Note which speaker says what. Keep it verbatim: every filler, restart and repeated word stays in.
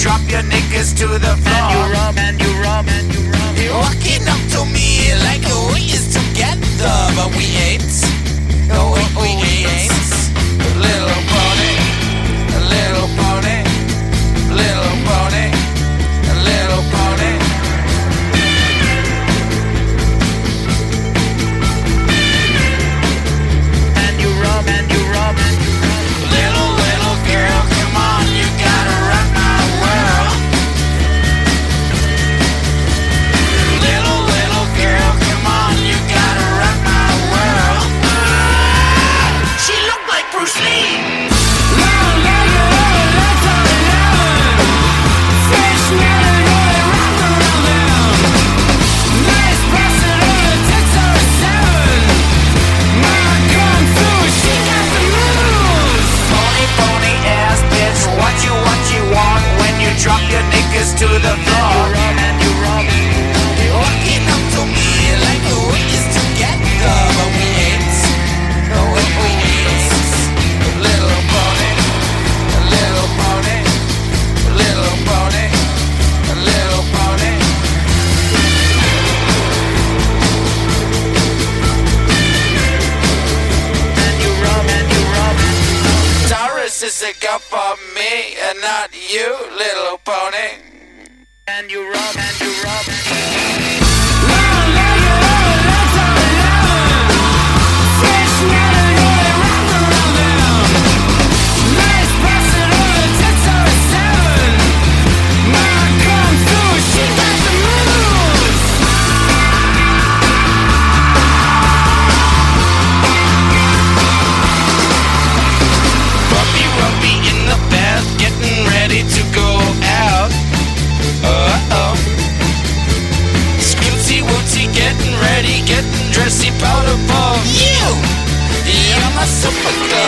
Speaker 1: drop your knickers to the floor.
Speaker 2: And you rub, and you rub, and you rub.
Speaker 1: You're walking up to me like we is together, but we ain't. No, we, we ain't. A little pony, a little pony, little pony, a little pony.
Speaker 2: And you rub, and you rub, and you rub.
Speaker 1: Little, little girl, come on, you gotta rock my world. Little, little girl, come on, you gotta rock my world. She looked like Bruce Lee. Drop your knickers to the floor.
Speaker 2: And you rub, and you rub.
Speaker 1: You're walking up to me like we is together, but we ain't. No, we, we ain't. A little pony, a little pony, a little pony, a little pony.
Speaker 2: And you rub, and you rub, and you rub.
Speaker 1: Taurus is a girl for me and not you, little pony.
Speaker 2: And you rub, and you rub, and you rub.
Speaker 1: To go out, uh-oh. Scooty wooty, getting ready, getting dressy, powder puff. You, you're my super girl.